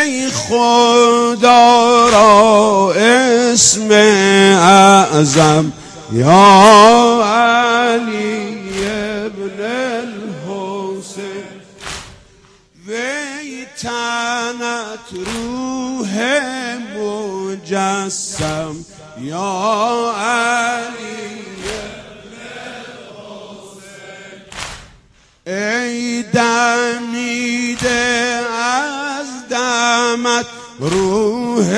ای خدا را اسم اعظم یا علی ابن الحسین وی تنت روح مجسم یا علی ابن الحسین ای دمیده از دمت روح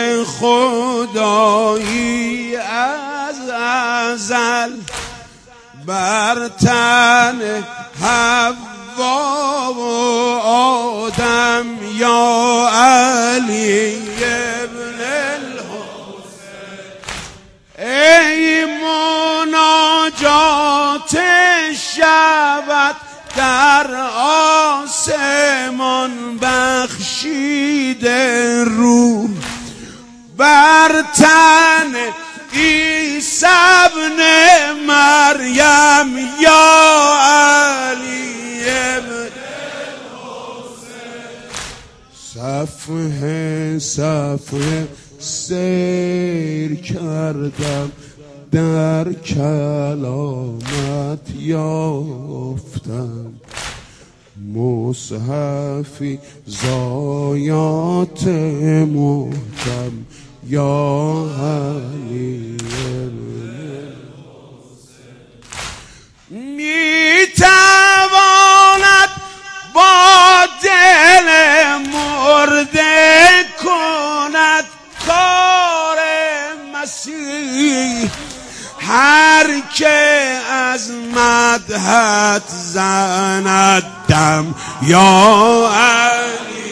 خدایی از ازل بر تن حوا و آدم یا علی ابن الحسین ای مناجات شبت در آسمان بخشیده روح بر تن عیسی ابن مریم یا علی ابن الحسین صفحه صفحه سیر کردم در کلامت یافتم مصحفی زایات محکم یا علی می تواند با دل مرده کند کار مسیح هر که از مدحت زند دم یا علی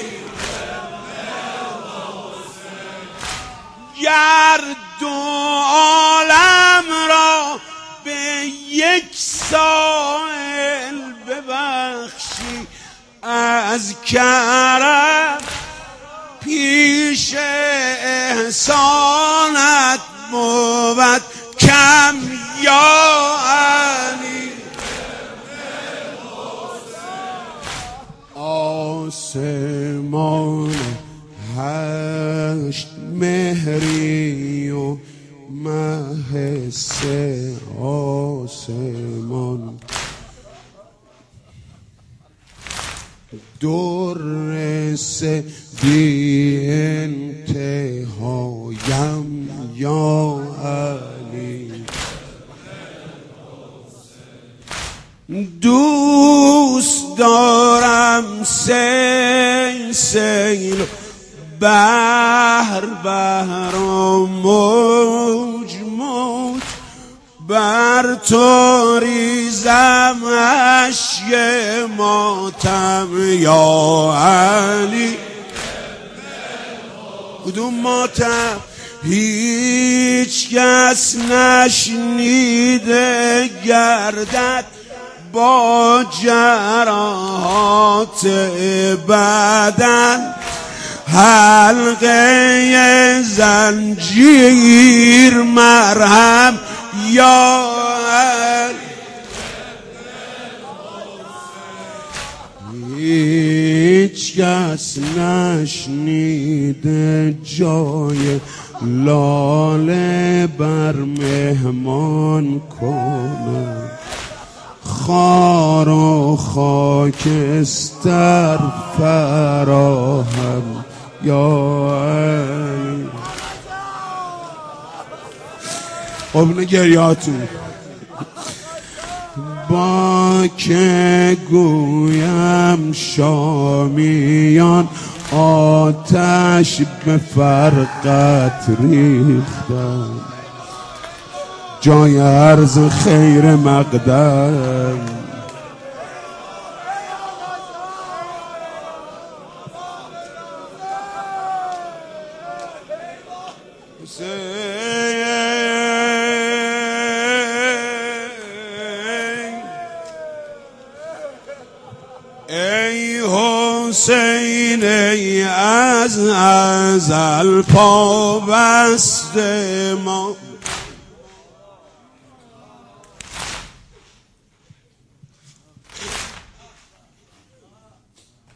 گر دو عالم را به یک سائل ببخشی از کرم پیش احسانت بود کم یا علی آسمان هشت مهری و مه سه آسمان در سه بی انتهایم یا علی دوست دارم سیل بحر بحر و موج موج بر تو ریزم اشک ماتم یا علی کدوم ماتم هیچ کس نشنیده گردد با جراحات بدن حلقه زنجیر مرهم یا هیچ کس نشنیده جای لاله بر مهمان کنه خار و خاکستر فراهم یا علی خب نگریاتون با که گویم شامیان آتش به فرقت ریختم جای عرض خیر مقدم ای حسین ای از ازل پابست ما